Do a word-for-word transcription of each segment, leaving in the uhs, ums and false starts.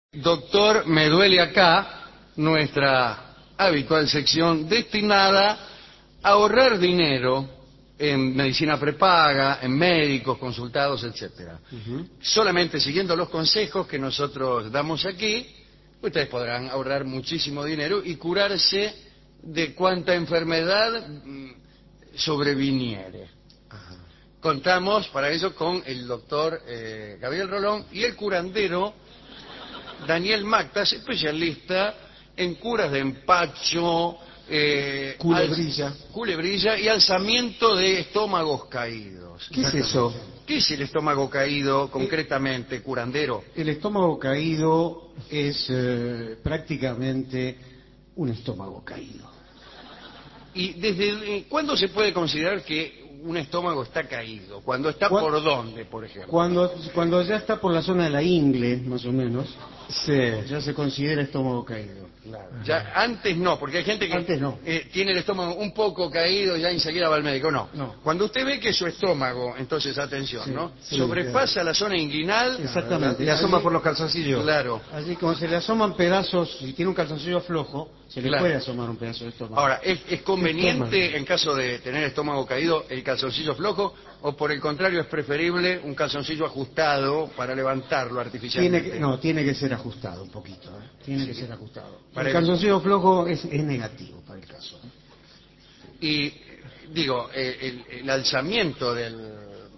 Doctor, me duele acá, nuestra habitual sección destinada a ahorrar dinero en medicina prepaga, en médicos, consultados, etcétera. Uh-huh. Solamente siguiendo los consejos que nosotros damos aquí, ustedes podrán ahorrar muchísimo dinero y curarse de cuanta enfermedad sobreviniere. Uh-huh. Contamos para eso con el doctor eh, Gabriel Rolón y el curandero Daniel Mactas, especialista en curas de empacho, eh, culebrilla. Al, culebrilla y alzamiento de estómagos caídos. ¿Qué es eso? ¿Qué es el estómago caído concretamente, el, curandero? El estómago caído es eh, prácticamente un estómago caído. ¿Y desde cuándo se puede considerar que un estómago está caído? ¿Cuando está ¿Cuándo? por dónde, por ejemplo? Cuando, cuando ya está por la zona de la ingle, más o menos, sí, ya se considera estómago caído. Claro. Ya, antes no, porque hay gente que antes no. eh, tiene el estómago un poco caído y ya enseguida va al médico. No. no. Cuando usted ve que su estómago, entonces atención, sí, ¿no? Sí, sobrepasa claro. la zona inguinal. Exactamente. Le asoma allí, por los calzoncillos. Claro. Así como se le asoman pedazos, si tiene un calzoncillo flojo, se le claro. puede asomar un pedazo de estómago. Ahora, ¿es, es conveniente en caso de tener estómago caído el calzoncillo flojo o por el contrario es preferible un calzoncillo ajustado para levantarlo artificialmente? Tiene que, no, tiene que ser ajustado un poquito, ¿eh? Tiene sí. que ser ajustado. Para el calzoncillo flojo es, es negativo para el caso. ¿eh? Y digo, el, el alzamiento del,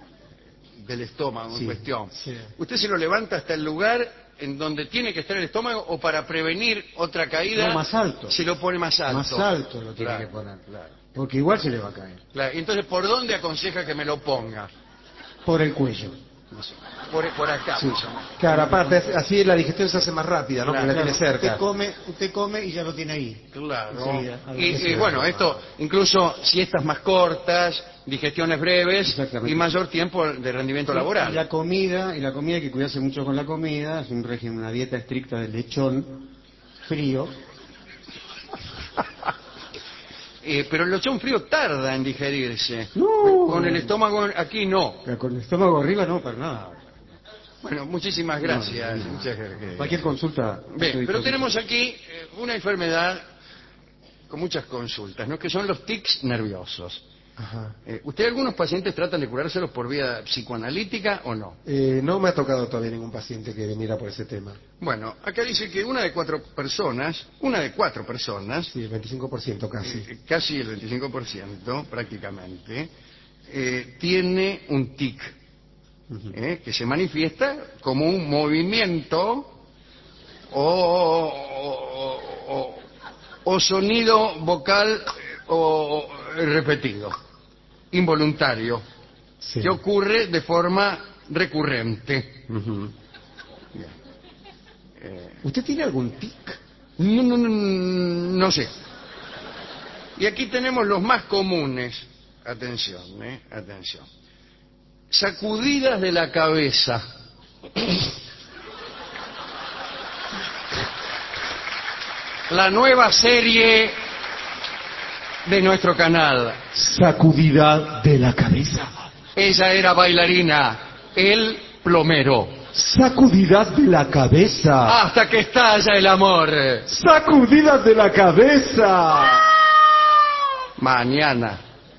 del estómago sí. en cuestión, sí. ¿usted se lo levanta hasta el lugar en donde tiene que estar el estómago o para prevenir otra caída? No, más alto. Se lo pone más alto. Más alto lo tiene claro, que poner. Claro. Porque igual se le va a caer. Claro. Entonces, ¿por dónde aconseja que me lo ponga? Por el cuello. Por, por acá. Sí. Claro, aparte, así la digestión se hace más rápida, ¿no? Claro, porque la claro. tiene cerca. Usted come, usted come y ya lo tiene ahí. Claro. Sí, y, y bueno, esto, incluso siestas más cortas, digestiones breves y mayor tiempo de rendimiento sí, laboral. Y la comida, y la comida hay que cuidarse mucho con la comida, es un régimen, una dieta estricta de lechón frío. Eh, pero el lechón frío tarda en digerirse. No. Con el estómago aquí no. Pero con el estómago arriba no, para nada. Bueno, muchísimas gracias. No, no, no. Muchas gracias. Cualquier consulta. Bien, pero tenemos aquí eh, una enfermedad con muchas consultas, ¿no? Que son los tics nerviosos. Ajá. Eh, ¿Usted algunos pacientes tratan de curárselos por vía psicoanalítica o no? Eh, no me ha tocado todavía ningún paciente que viniera por ese tema. Bueno, acá dice que una de cuatro personas, una de cuatro personas... Sí, el veinticinco por ciento casi. Eh, casi el veinticinco por ciento, prácticamente, eh, tiene un tic, uh-huh. eh, que se manifiesta como un movimiento o, o, o, o sonido vocal o repetido, involuntario, sí. que ocurre de forma recurrente. Uh-huh. eh, ¿Usted tiene algún tic? No, no, no, no sé. Y aquí tenemos los más comunes. Atención, eh, atención. Sacudidas de la cabeza. La nueva serie de nuestro canal. Sacudida de la cabeza. Ella era bailarina, él plomero. Sacudida de la cabeza. Hasta que estalla el amor. Sacudida de la cabeza. Mañana.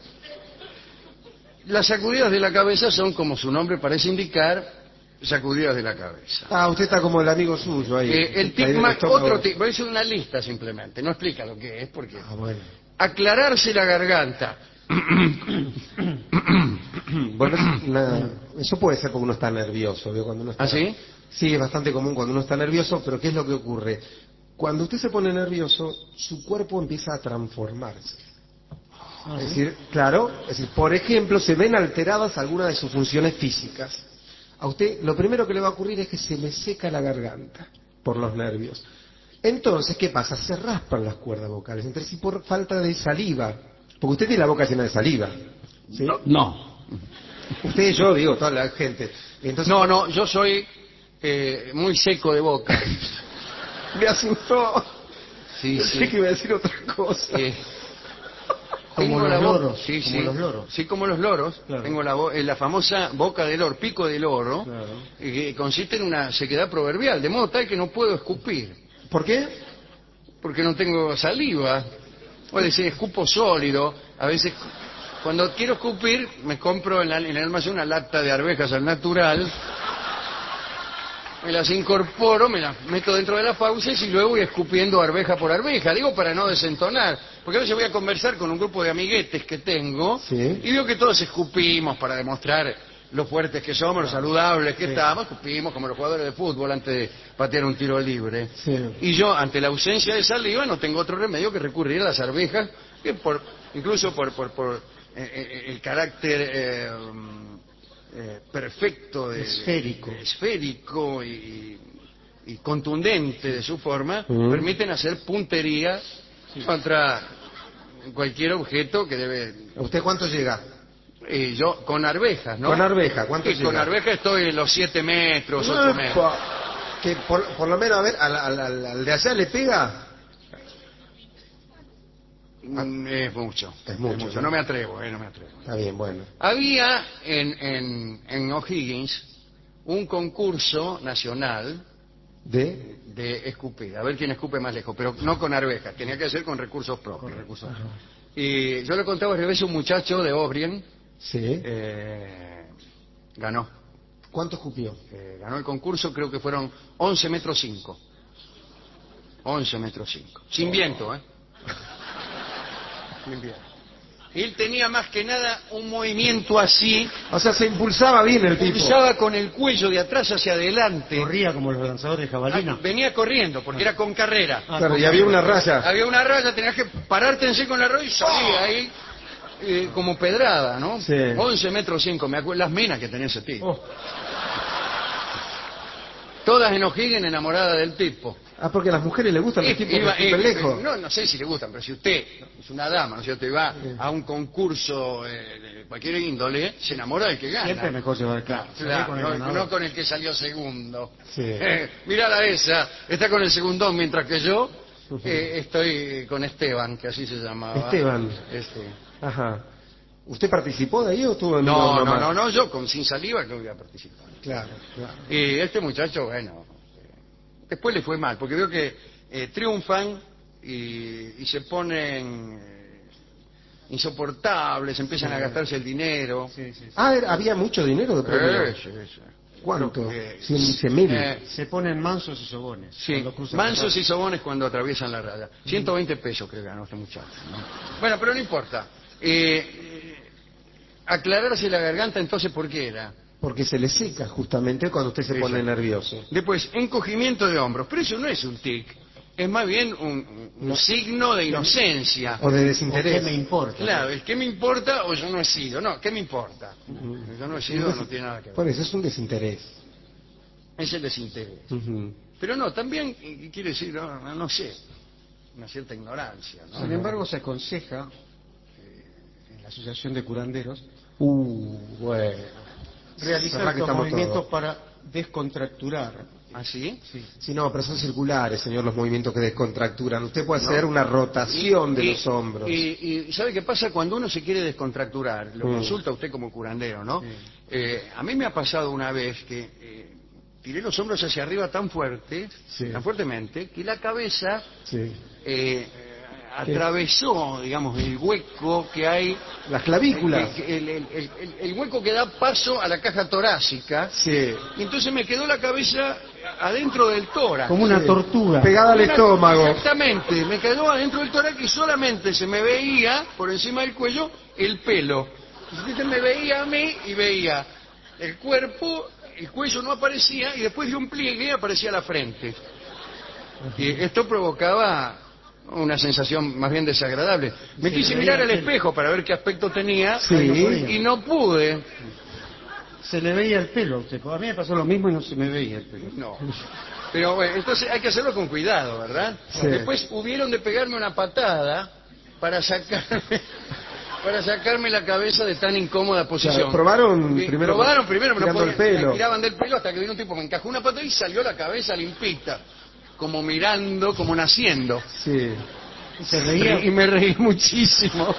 Las sacudidas de la cabeza son, como su nombre parece indicar, sacudidas de la cabeza. Ah, usted está como el amigo suyo ahí. Eh, el tic más, otro tic, voy a decir una lista simplemente, no explica lo que es, porque... Ah, bueno. Aclararse la garganta. Bueno, una, eso puede ser porque uno está nervioso, ¿vio? Cuando uno está, ¿Ah, sí? Sí, es bastante común cuando uno está nervioso, pero ¿qué es lo que ocurre? Cuando usted se pone nervioso, su cuerpo empieza a transformarse. Uh-huh. Es decir, claro, es decir, por ejemplo, se ven alteradas algunas de sus funciones físicas. A usted lo primero que le va a ocurrir es que se le seca la garganta por los nervios. Entonces, ¿qué pasa? Se raspan las cuerdas vocales entre sí por falta de saliva. Porque usted tiene la boca llena de saliva. ¿Sí? No. no. Usted y yo, digo, toda la gente. Entonces, no, no, yo soy eh, muy seco de boca. Me asustó. Sí, Pensé sí. que iba a decir otra cosa. Eh, Como tengo los la bo- loros, sí, como sí, los loros. sí, como los loros. Claro. Tengo la, bo- eh, la famosa boca del loro, pico del loro, Claro. eh, que consiste en una sequedad proverbial, de modo tal que no puedo escupir, ¿Por qué? porque no tengo saliva. Puede decir, escupo sólido. A veces, cuando quiero escupir, me compro en, la- en el almacén una lata de arvejas al natural, me las incorporo, me las meto dentro de las fauces y luego voy escupiendo arveja por arveja. Digo para no desentonar, porque a veces voy a conversar con un grupo de amiguetes que tengo Sí. y veo que todos escupimos para demostrar lo fuertes que somos, lo saludables que estamos, escupimos como los jugadores de fútbol antes de patear un tiro libre. Sí. Y yo, ante la ausencia de saliva, no tengo otro remedio que recurrir a las arvejas, que por, incluso por, por, por eh, eh, el carácter eh, eh, perfecto, de, Esférico. de- esférico y, y contundente de su forma, Mm. permiten hacer puntería contra cualquier objeto que debe... ¿Usted cuánto llega? eh, yo, con arvejas, ¿no? Con arveja, ¿cuánto Sí, llega? con arvejas estoy en los siete metros, ocho metros. Epa. Que por, por lo menos, a ver, al, al- al- al de allá le pega. Mm, Es mucho. Es mucho, No, ¿no? me atrevo, eh, no me atrevo. Está bien, bueno. Había en, en, en O'Higgins un concurso nacional ¿De? de escupir, a ver quién escupe más lejos, pero no con arvejas, tenía que ser con recursos propios. Y yo le contaba varias veces, un muchacho de O'Brien Sí. eh, ganó. ¿Cuánto escupió? Eh, ganó el concurso, creo que fueron once metros cinco. once metros cinco. Sin viento, ¿eh? Sin viento. Él tenía más que nada un movimiento así, O sea, se impulsaba bien el tipo. pulsaba con el cuello de atrás hacia adelante. Corría como los lanzadores de jabalina. Ah, venía corriendo, porque era con carrera. Ah, Claro, con- y había una raya. Había una raya, tenías que pararte en seco en la raya y salía ahí eh, como pedrada, ¿no? Sí. once metros cinco, me acuerdo, las minas que tenía ese tipo. Oh, Todas en O'Higgins enamoradas del tipo. Ah, porque a las mujeres les gustan los Eh, tipos que iba- escupen eh, lejos. No, no sé si le gustan, pero si usted es una dama, ¿no es cierto? Y va a un concurso eh, de cualquier índole, se enamora del que gana. siempre es mejor llevar claro. Claro, con el no, ganador. no con el que salió segundo. Sí. Eh, mirala esa, está con el segundón, mientras que yo eh, estoy con Esteban, que así se llamaba. Esteban. Este. Ajá. ¿Usted participó de ahí o estuvo en No, uno no, nomás? no, no, yo con sin saliva que voy a participar. Claro, claro. Y este muchacho, bueno, eh, después le fue mal, porque veo que eh, triunfan y, y se ponen eh, insoportables, empiezan a gastarse el dinero. Sí, sí, sí. Ah, era- había mucho dinero de premio. Eh, sí, sí. ¿Cuánto? Eh, Cien, cien mil. eh, Se ponen mansos y sobones. Sí, cuando cruzan mansos la y sobones cuando atraviesan la raya. ciento veinte pesos que ganó este muchacho, ¿no? Bueno, pero no importa. Eh, eh, aclararse la garganta, entonces, ¿por qué era? Porque se le seca justamente cuando usted se pone Exacto. nervioso. Después, encogimiento de hombros. Pero eso no es un tic. Es más bien un, un No. signo de inocencia. O de ¿O qué desinterés. me importa? Claro, el qué me importa o yo no he sido. No, ¿qué me importa? Yo no he sido, no tiene nada que ver. Por eso es un desinterés. Es el desinterés. Ujú. Pero no, también eh, quiere decir, no, no- no sé, una cierta ignorancia, ¿no? Sin embargo, se aconseja eh, en la Asociación de Curanderos Uh, bueno. realizar Ojalá que estos estamos movimientos todos. para descontracturar. ¿Ah, sí? Sí. Sí, no, pero son circulares, señor, los movimientos que descontracturan. Usted puede No. hacer una rotación de Y- los hombros. Y, y ¿sabe qué pasa? Cuando uno se quiere descontracturar, lo Mm. consulta usted como curandero, ¿no? Sí. Eh, a mí me ha pasado una vez que eh, tiré los hombros hacia arriba tan fuerte, Sí. tan fuertemente, que la cabeza Sí. eh, atravesó, digamos, el hueco que hay, Las clavículas. el, el- el- el- el- el hueco que da paso a la caja torácica, Sí. y entonces me quedó la cabeza adentro del tórax. Como una Sí. tortuga. Pegada al Una- estómago. Exactamente, me quedó adentro del tórax y solamente se me veía, por encima del cuello, el pelo. Entonces me veía a mí y veía el cuerpo, el cuello no aparecía y después de un pliegue aparecía la frente. Y esto provocaba una sensación más bien desagradable. Me Sí, quise veía mirar al el- espejo para ver qué aspecto tenía Sí. y no pude. Se le veía el pelo a usted. A mí me pasó lo mismo y no se me veía el pelo. No. Pero bueno, entonces hay que hacerlo con cuidado, ¿verdad? Sí. Después hubieron de pegarme una patada para sacarme para sacarme la cabeza de tan incómoda posición. probaron Y primero probaron primero, me lo tirando el ponían- pelo. me tiraban del pelo hasta que vino un tipo, me encajó una patada y salió la cabeza limpita, como mirando, como naciendo. Sí. ¿Se reía? Y me reí muchísimo.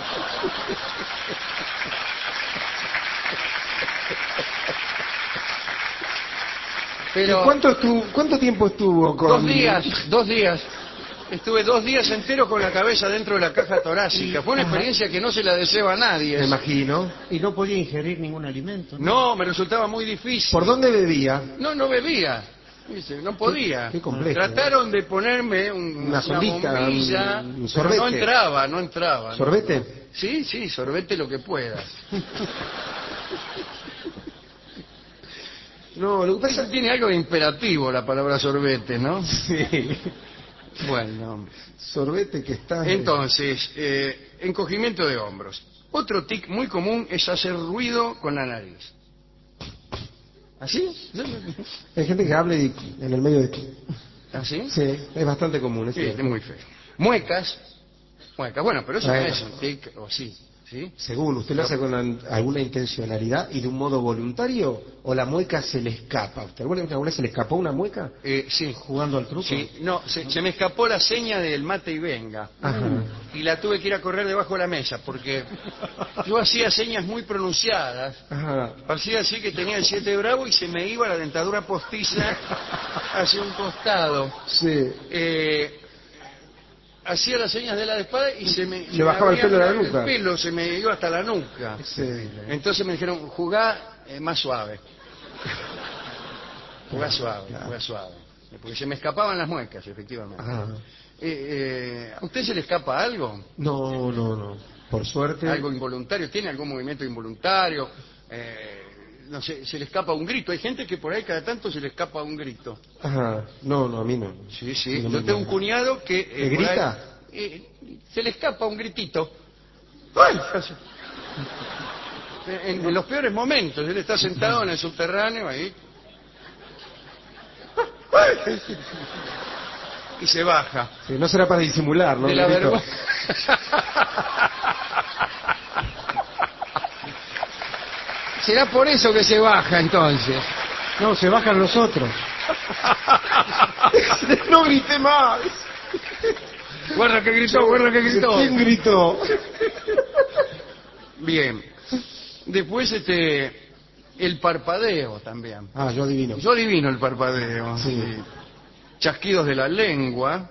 Pero ¿Y ¿Cuánto, estuvo, ¿Cuánto tiempo estuvo con...? dos días, dos días. Estuve dos días enteros con la cabeza dentro de la caja torácica. Fue una experiencia que no se la deseo a nadie. Me imagino. Y no podía ingerir ningún alimento. No, me resultaba muy difícil. ¿Por dónde bebía? No, no bebía. Dice, no podía. Qué- qué complejo, Trataron de ponerme un- Una sondita, bombilla, un- un pero sorbete. no entraba, no entraba. no. ¿Sorbete? Sí, sí, sorbete lo que puedas. No, lo que pasa Eso tiene algo de imperativo la palabra sorbete, ¿no? Sí. Bueno, Sorbete que está... entonces, eh, encogimiento de hombros. Otro tic muy común es hacer ruido con la nariz. ¿Así? Hay gente que habla y en el medio de... ¿Así? Sí, es bastante común, es Sí, cierto. es muy feo. Muecas. Muecas. Bueno, pero eso no Bueno. es un tic, o sí. ¿Sí? Según, ¿usted lo hace con an- alguna intencionalidad y de un modo voluntario o la mueca se le escapa? ¿Usted alguna alguna vez se le escapó una mueca? Eh, sí. ¿Jugando al truco? Sí, no, se, se me escapó la seña del mate y venga. Ajá. Y la tuve que ir a correr debajo de la mesa porque yo hacía señas muy pronunciadas. Ajá. Parecía así que tenía el siete bravo y se me iba la dentadura postiza hacia un costado. Sí. Eh, hacía las señas de la espada y se me... se Le bajaba me el pelo de la abría nuca. El pelo se me iba hasta la nuca. Sí. Entonces me dijeron, jugá eh, más suave. Jugá suave, Claro. jugá suave. Porque se me escapaban las muecas, efectivamente. Ajá. Eh, eh, ¿A usted se le escapa algo? No, no, no. Por suerte... ¿Algo involuntario? ¿Tiene algún movimiento involuntario? Eh, no sé, se le escapa un grito. Hay gente que por ahí cada tanto se le escapa un grito. Ajá. No, no, a mí no. Sí, sí. No, Yo no, tengo no. un cuñado que... eh, ¿Que por ahí, grita? eh, se le escapa un gritito. ¡Ay! En, en los peores momentos. Él está sentado en el subterráneo ahí. ¡Ay! Y se baja. Sí, no será para disimular, ¿no? De la Grito. vergüenza. Será por eso que se baja entonces. No, se bajan los otros. No grité más. Guarda que gritó, guarda que gritó. ¿Quién gritó? Bien. Después este el parpadeo también. Ah, yo adivino. Yo adivino el parpadeo. Sí. Chasquidos de la lengua.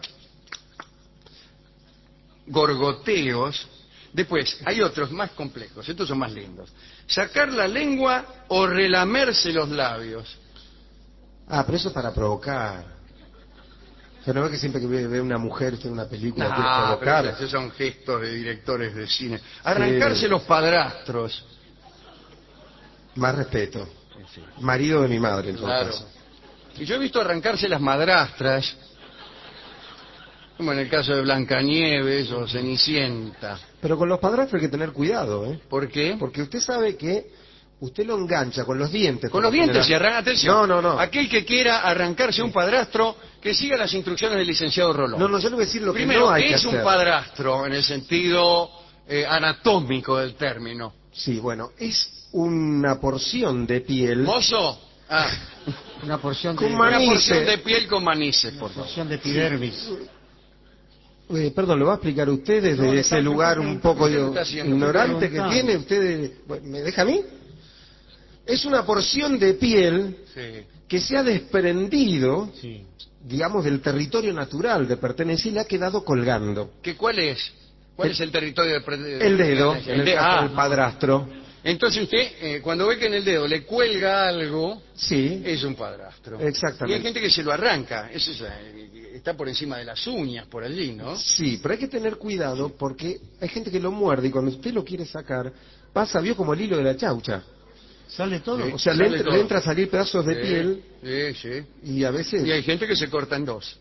Gorgoteos. Después, hay otros más complejos. Estos son más lindos. Sacar la lengua o relamerse los labios. Ah, pero eso es para provocar. Pero no ve que siempre que ve, ve una mujer en una película quiere No, pero provocar. esos son gestos de directores de cine. Arrancarse Sí. los padrastros. Más respeto. Marido de mi madre, en todo Claro. caso. Y yo he visto arrancarse las madrastras, como en el caso de Blancanieves o Cenicienta. Pero con los padrastros hay que tener cuidado, ¿eh? ¿Por qué? Porque usted sabe que usted lo engancha con los dientes. Con por los lo dientes general. y arranca, atención. No, no, no. Aquel que quiera arrancarse un padrastro, que siga las instrucciones del licenciado Rolón. No, no, yo le voy a decir lo que Primero, no hay ¿qué que es hacer. un padrastro en el sentido eh, anatómico del término? Sí, bueno, es una porción de piel. ¿Mozo? Ah, Una porción Con de, mani- una Manice. porción de piel con manices, por favor. porción de epidermis. Eh, perdón, ¿lo va a explicar usted desde No, le ese está- lugar le un está- poco le yo- está haciendo- ignorante que preguntando. tiene? ¿Usted bueno, me deja a mí? Es una porción de piel Sí. que se ha desprendido, Sí. digamos, del territorio natural de pertenecer y le ha quedado colgando. ¿Qué, ¿Cuál es? ¿Cuál El- es el territorio de pre- El dedo, El en el de- caso ah. del padrastro. Entonces usted, eh, cuando ve que en el dedo le cuelga algo, Sí, es un padrastro. Exactamente. Y hay gente que se lo arranca. Eso es, eh, está por encima de las uñas, por allí, ¿no? sí, pero hay que tener cuidado porque hay gente que lo muerde y cuando usted lo quiere sacar, pasa, vio como el hilo de la chaucha. ¿Sale todo? Sí. O sea, le Sale entra, todo. le entra a salir pedazos de Sí, piel Sí, sí. y a veces... Y hay gente que se corta en dos.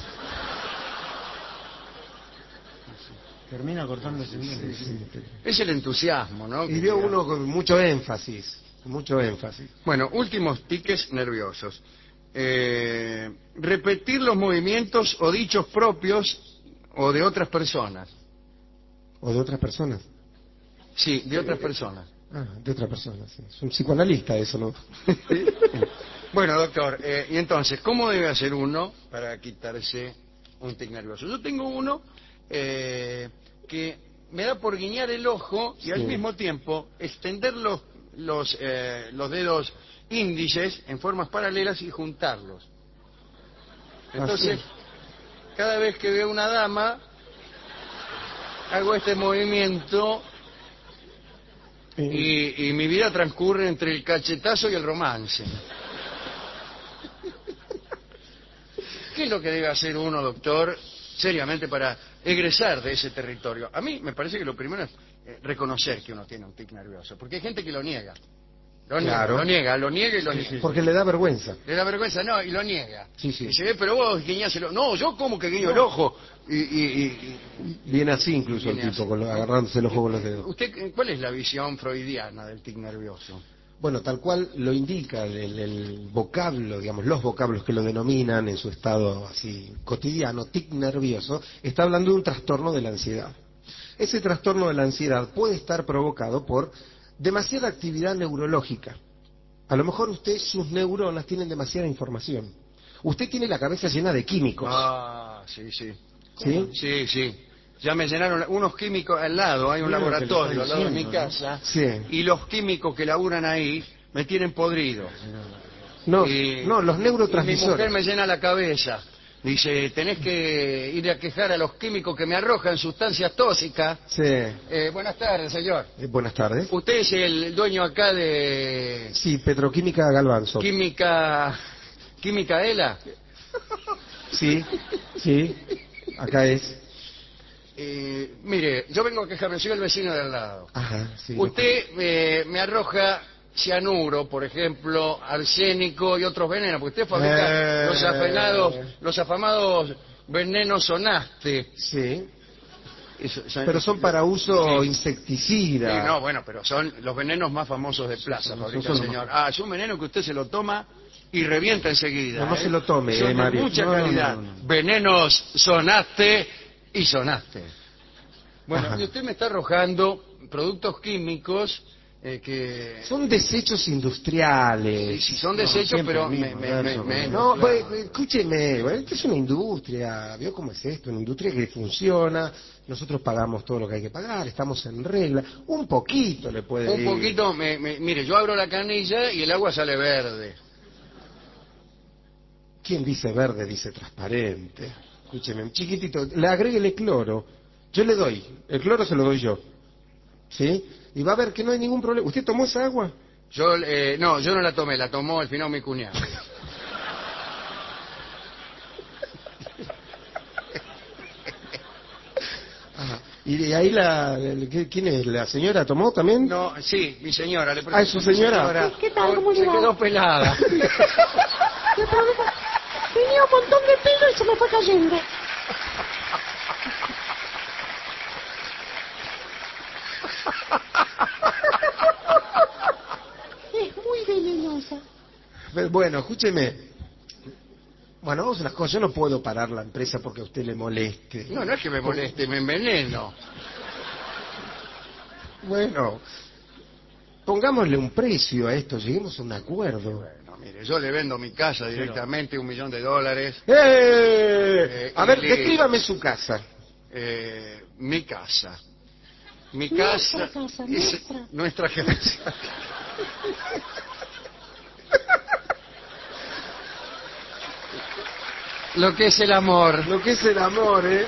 Termina cortándose bien. Es el entusiasmo, ¿no? Y vio uno con mucho énfasis, mucho énfasis. Bueno, últimos tiques nerviosos. Eh, repetir los movimientos o dichos propios o de otras personas. O de otras personas. Sí, de otras personas. Ah, de otras personas, sí. Es un psicoanalista eso, ¿no? Bueno, doctor, eh, y entonces, ¿cómo debe hacer uno para quitarse un tic nervioso? Yo tengo uno eh, que me da por guiñar el ojo y Sí. al mismo tiempo extender los, los, eh, los dedos índices en formas paralelas y juntarlos. Entonces, Así. cada vez que veo una dama, hago este movimiento Eh, y, y mi vida transcurre entre el cachetazo y el romance. ¿Qué es lo que debe hacer uno, doctor, seriamente para egresar de ese territorio? A mí me parece que lo primero es eh, reconocer que uno tiene un tic nervioso, porque hay gente que lo niega. Lo niega, Claro. lo niega, lo niega y lo niega. Porque le da vergüenza. Le da vergüenza, no, y lo niega. Sí, sí. Dice, "Eh, pero vos guiñás el ojo". No, yo como que guiño el ojo. Y, y- y- y- Viene así incluso Viene el tipo, así, con lo- ¿no? agarrándose el ojo con los dedos. ¿Usted cuál es la visión freudiana del tic nervioso? Bueno, tal cual lo indica el, el- el vocablo, digamos, los vocablos que lo denominan en su estado así cotidiano, tic nervioso, está hablando de un trastorno de la ansiedad. Ese trastorno de la ansiedad puede estar provocado por demasiada actividad neurológica. A lo mejor usted, sus neuronas tienen demasiada información. Usted tiene la cabeza llena de químicos. Ah, sí, sí. ¿Sí? Sí, sí. Ya me llenaron unos químicos al lado, hay un Mira lo que le laboratorio está al lado de mi diciendo, ¿no? casa, Sí. y los químicos que laburan ahí me tienen podrido. No, Y- no, los y mi mujer neurotransmisores. me llena la cabeza. Dice, tenés que ir a quejar a los químicos que me arrojan sustancias tóxicas. Sí. Eh, buenas tardes, señor. Eh, buenas tardes. Usted es el dueño acá de Sí, Petroquímica Galvanzo. Química... ¿Química ELA? Sí, sí, acá es. Eh, mire, yo vengo a quejarme, soy el vecino de al lado. Ajá, sí. Usted eh, me arroja cianuro, por ejemplo, arsénico y otros venenos, porque usted fabrica Eh. los afanados, los afamados venenos Sonaste. Sí, Eso- son- pero son para uso Sí. insecticida. Sí, no, bueno, pero son los venenos más famosos de plaza, son- fabrica son el los señor. más- Ah, es un veneno que usted se lo toma y revienta enseguida. No, no ¿eh? se lo tome, Son eh, de Mario. mucha No, no, calidad. no, no, no. Venenos Sonaste y Sonaste. Bueno, Ajá. y usted me está arrojando productos químicos eh, que... Son desechos industriales. Sí, sí, son No, desechos, siempre pero el me, mismo me- verso, me- me- No, claro. pues, pues, escúcheme, bueno, esto es una industria, ¿vio cómo es esto? Una industria que funciona, nosotros pagamos todo lo que hay que pagar, estamos en regla, un poquito le puede Un ir. poquito, me- me- mire, yo abro la canilla y el agua sale verde. ¿Quién dice verde dice transparente? Escúcheme, un chiquitito, le agréguele cloro, yo le doy, el cloro se lo doy yo, ¿sí? Y va a ver que no hay ningún problema. ¿Usted tomó esa agua? Yo, eh, no, yo no la tomé, la tomó al final mi cuñado. Ajá. ¿Y de ahí la, el- ¿qué- quién es? ¿La señora tomó también? No, sí, mi señora. Le Ah, ¿es su presento a mi señora? ¿Qué tal? ¿Cómo le se va? quedó pelada. El problema, tenía un montón de pelo y se me fue cayendo. Es muy venenosa. Pero bueno, escúcheme. Bueno, vamos a unas cosas. Yo no puedo parar la empresa porque a usted le moleste. No, no es que me moleste, me enveneno. Bueno, pongámosle un precio a esto, lleguemos a un acuerdo. Bueno, mire, yo le vendo mi casa directamente, un millón de dólares. ¡Eh! Eh, A ver, y- descríbame su casa. Eh, mi casa. Mi Nuestra casa. casa, es nuestra. nuestra casa. Lo que es el amor. Lo que es el amor, ¿eh?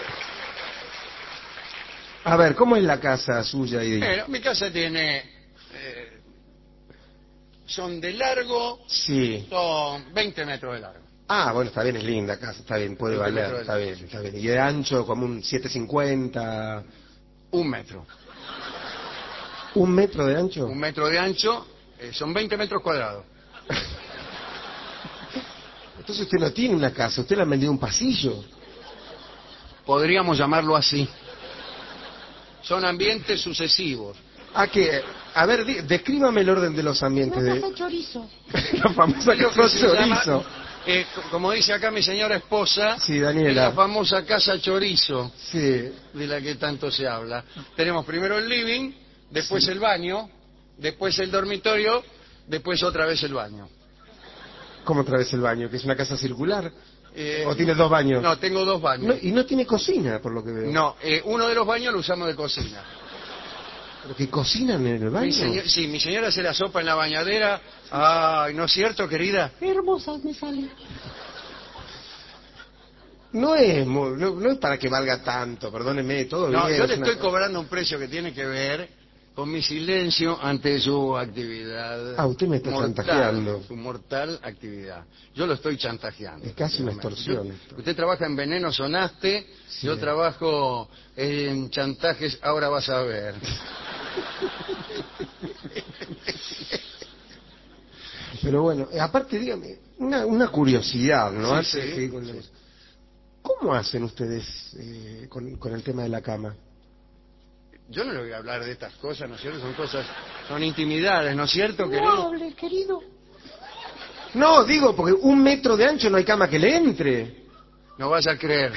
A ver, ¿cómo es la casa suya y de... Bueno, mi casa tiene... eh, son de largo, Sí. son veinte metros de largo. Ah, bueno, está bien, es linda casa, está bien, puede veinte valer, metros de está largo, bien, está bien. Y de ancho como un siete cincuenta, Un metro. un metro de ancho. Un metro de ancho, eh, son veinte metros cuadrados. Entonces usted no tiene una casa, usted le ha vendido un pasillo. Podríamos llamarlo así. Son ambientes sucesivos. Ah, que, a ver, di- descríbame el orden de los ambientes Una de casa de chorizo. la famosa Es lo casa que se llama, chorizo. eh, co- como dice acá mi señora esposa, Sí, Daniela. es la famosa casa chorizo, Sí, de la que tanto se habla. Tenemos primero el living, después el baño, después el dormitorio, después otra vez el baño. como otra vez el baño, que es una casa circular. Eh, ¿O tiene dos baños? No, tengo dos baños. No, y no tiene cocina, por lo que veo. No, eh, uno de los baños lo usamos de cocina. ¿Pero que cocinan en el baño? Mi señor- sí, mi señora hace la sopa en la bañadera. Ay, ¿no es cierto, querida? Hermosas me salen. No es, mu- no, no es para que valga tanto, perdóneme, todo No, bien. yo es le una estoy cosa. cobrando un precio que tiene que ver con mi silencio ante su actividad. Ah, usted me está chantajeando. Su mortal actividad. Yo lo estoy chantajeando. Es casi una efectivamente. extorsión Yo- esto. usted trabaja en veneno sonaste, Sí. yo trabajo en chantajes, ahora vas a ver. Pero bueno, eh, aparte, dígame, una, una curiosidad, ¿no? Sí, Antes sí, de seguir con la sí. cosa. ¿Cómo hacen ustedes eh, con, con el tema de la cama? Yo no le voy a hablar de estas cosas, ¿no es cierto? Son cosas, son intimidades, ¿no es cierto, No querido? hable, querido. No, digo, porque un metro de ancho no hay cama que le entre. No vas a creer.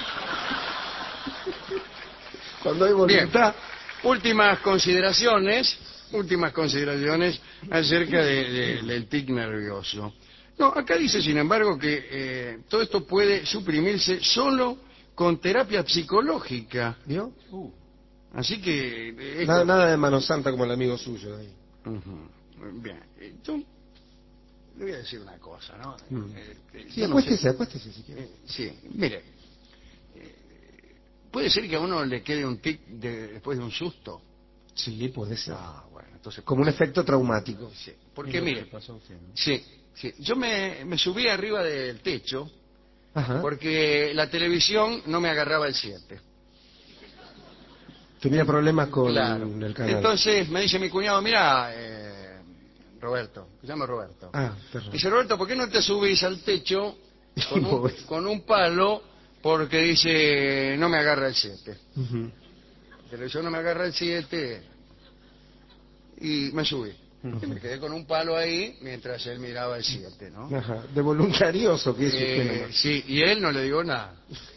Cuando hay Bien, voluntad. últimas consideraciones, últimas consideraciones acerca de- de- del tic nervioso. No, acá dice, sin embargo, que eh, todo esto puede suprimirse solo con terapia psicológica. ¿Vio? Así que... eh, Nada, esto- nada de mano santa como el amigo suyo de ahí. Ujú. Bien, eh, yo le voy a decir una cosa, ¿no? Mm. Eh, eh, Sí, yo no sé- acuéstese, acuéstese si quiere. Eh, sí, mire, eh, puede ser que a uno le quede un tic de- después de un susto. Sí, puede ser. Ah, bueno, entonces... Como un efecto traumático. Sí, porque mire, sí, sí, yo me, me subí arriba del techo Ajá. porque la televisión no me agarraba el siete. Tenía problemas con Claro. el canal. Entonces me dice mi cuñado, mira, eh, Roberto, se llama Roberto. Ah, perdón. Dice, Roberto, ¿por qué no te subís al techo con un, Pues. con un palo? Porque dice, no me agarra el siete. Ujú. La televisión no me agarra el siete. Y me subí. Ujú. Y me quedé con un palo ahí mientras él miraba el siete, ¿no? Ajá. De voluntarioso que es usted Eh, nomás. sí, y él no le digo nada.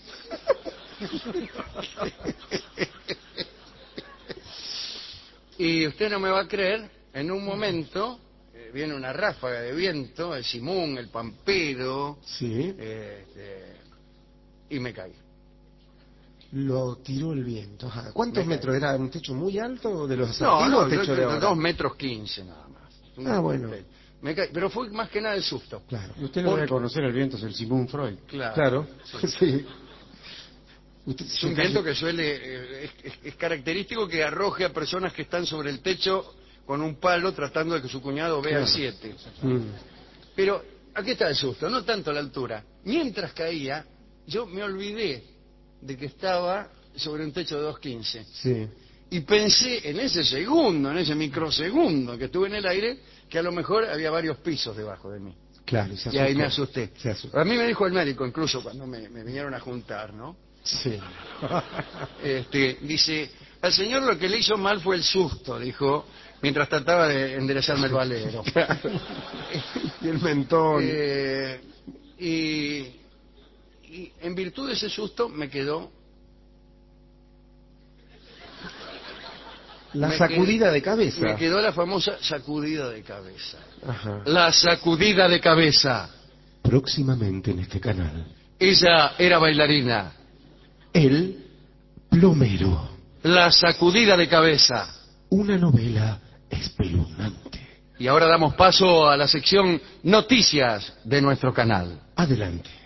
Y usted no me va a creer, en un momento eh, viene una ráfaga de viento, el Simón, el Pampero, Sí. eh, este, y me caí. Lo tiró el viento. Ajá. ¿Cuántos Me metros? ¿Era un techo muy alto de los No, antiguos no, o techo yo- de yo- ahora? dos metros quince nada más. Ah, bueno. Me caí, pero fue más que nada el susto. Claro. Y usted no debe Porque- conocer el viento, es el Sigmund Freud. Claro. Claro. Sí. Usted Es se un cayó- viento que suele, eh, es, es- es característico que arroje a personas que están sobre el techo con un palo tratando de que su cuñado vea el Claro. siete. Mm. Pero aquí está el susto, no tanto la altura. Mientras caía, yo me olvidé de que estaba sobre un techo de dos quince. Sí. Y pensé en ese segundo, en ese microsegundo que estuve en el aire, que a lo mejor había varios pisos debajo de mí. Claro. se Y ahí me asustó. asusté. Se asustó. A mí me dijo el médico, incluso cuando me, me vinieron a juntar, ¿no? Sí. Este, dice, al señor lo que le hizo mal fue el susto, dijo, mientras trataba de enderezarme el valero. Y el mentón. Eh, y, y en virtud de ese susto me quedó... La me sacudida quedé- de cabeza. Me quedó la famosa sacudida de cabeza. Ajá. La sacudida de cabeza. Próximamente en este canal. Ella era bailarina. El plomero. La sacudida de cabeza. Una novela espeluznante. Y ahora damos paso a la sección Noticias de nuestro canal. Adelante.